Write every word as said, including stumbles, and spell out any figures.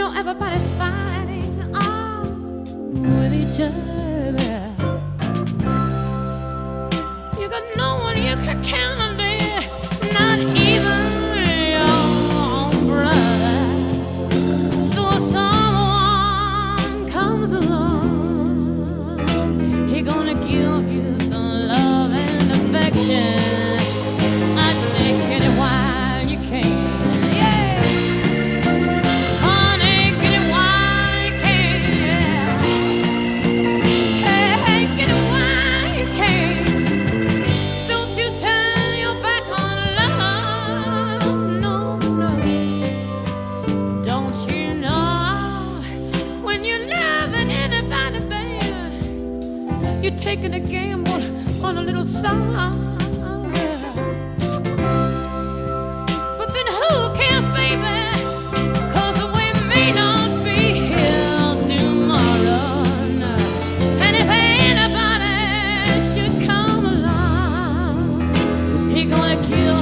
know everybody's fighting all with each other. You got no one you can count on, baby, not even your own brother. So if someone comes along, he gonna give you some love and affection. I'd say, get it while you can. Yeah. Honey, get it while you can. Hey, hey, get it while you can. Don't you turn your back on love. No, no. Don't you know when you're loving anybody, baby, you're taking a gamble on a little song. But then who cares, baby? 'Cause we may not be here tomorrow. No. And if anybody should come along, he gonna kill